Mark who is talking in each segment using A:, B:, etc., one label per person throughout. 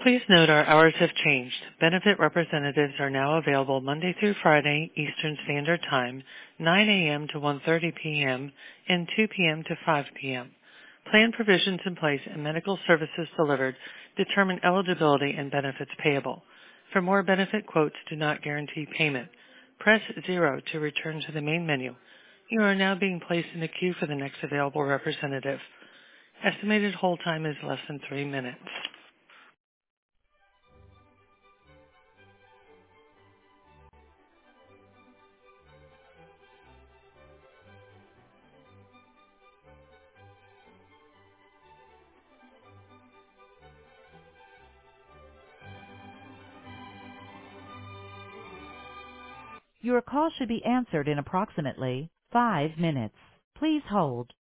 A: Please note our hours have changed. Benefit representatives are now available Monday through Friday, Eastern Standard Time, 9 a.m. to 1:30 p.m. and 2 p.m. to 5 p.m. Plan provisions in place and medical services delivered determine eligibility and benefits payable. For more benefit quotes do not guarantee payment. Press 0 to return to the main menu. You are now being placed in a queue for the next available representative. Estimated hold time is less than 3 minutes. Your call should be answered in approximately 5 minutes. Please hold.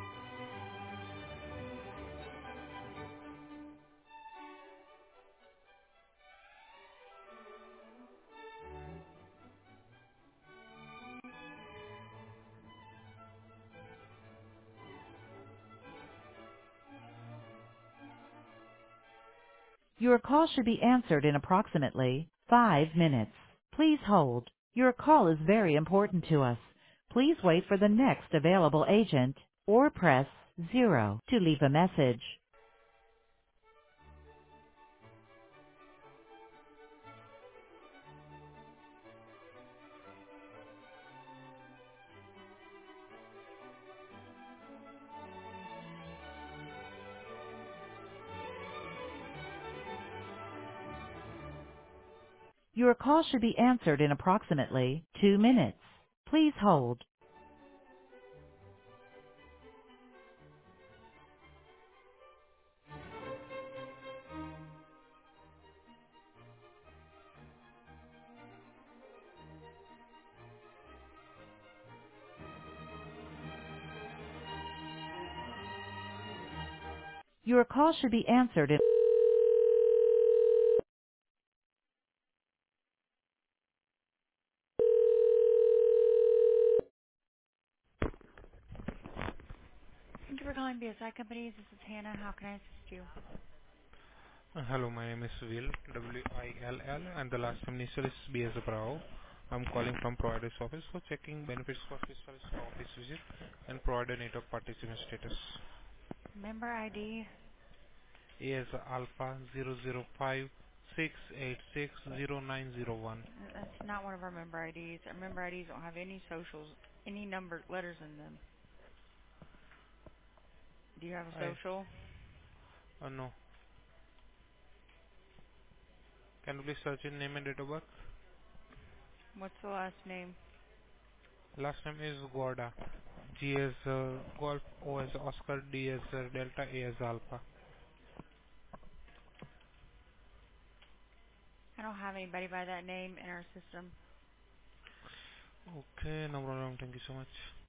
A: Your call should be answered in approximately 5 minutes. Please hold. Your call is very important to us. Please wait for the next available agent or press 0 to leave a message. Your call should be answered in approximately 2 minutes. Please hold. Your call should be answered in Thank you for calling BSI Companies. This is Hannah. How can I assist you?
B: Hello, my name is Will, W-I-L-L, and the last name initial is B as Bravo. I'm calling from provider's office for checking benefits for officials office visit and provider network participant status.
A: Member ID.
B: A as Alpha 005
A: That's not one of our member IDs. Our member IDs don't have any socials, any numbered letters in them. Do you have a social?
B: No. Can you please search in name and date of birth?
A: What's the last name?
B: Last name is Gorda. G as Golf, O as Oscar, D as Delta, A as Alpha.
A: I don't have anybody by that name in our system.
B: Okay, no problem. Thank you so much.